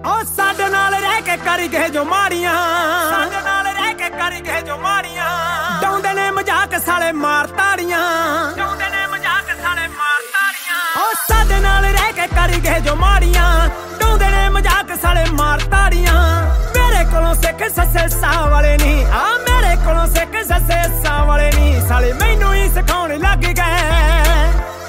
ਉਹ ਸਾਡੇ ਨਾਲ ਰਹਿ ਕੇ ਕਰੀ ਗਏ ਜੋ ਮਾੜੀਆਂ, ਸਾਡੇ ਨਾਲ ਰਹਿ ਕੇ ਕਰੀ ਗਏ ਜੋ ਮਾੜੀਆਂ। ਡਾਉਂਦੇ ਨੇ ਮਜ਼ਾਕ ਸਾਲੇ ਮਾਰ ਤਾੜੀਆਂ, ਡਾਉਂਦੇ ਨੇ ਮਜ਼ਾਕ ਸਾਲੇ ਮਾਰ ਤਾੜੀਆਂ। ਉਹ ਸਾਡੇ ਨਾਲ ਰਹਿ ਕੇ ਕਰੀ ਗਏ ਜੋ ਮਾੜੀਆਂ, ਡਾਉਂਦੇ ਨੇ ਮਜ਼ਾਕ ਸਾਲੇ ਮਾਰ ਤਾੜੀਆਂ। ਮੇਰੇ ਕੋਲੋਂ ਸਿੱਖ ਸੱਸੇ ਸਾਹ ਵਾਲੇ ਨਹੀਂ, ਆ ਮੇਰੇ ਕੋਲੋਂ ਸਿੱਖ ਸੱਸੇ ਸਾਹ ਵਾਲੇ ਨਹੀਂ। ਸਾਲੇ ਮੈਨੂੰ ਹੀ ਸਿਖਾਉਣ ਲੱਗ ਗਏ,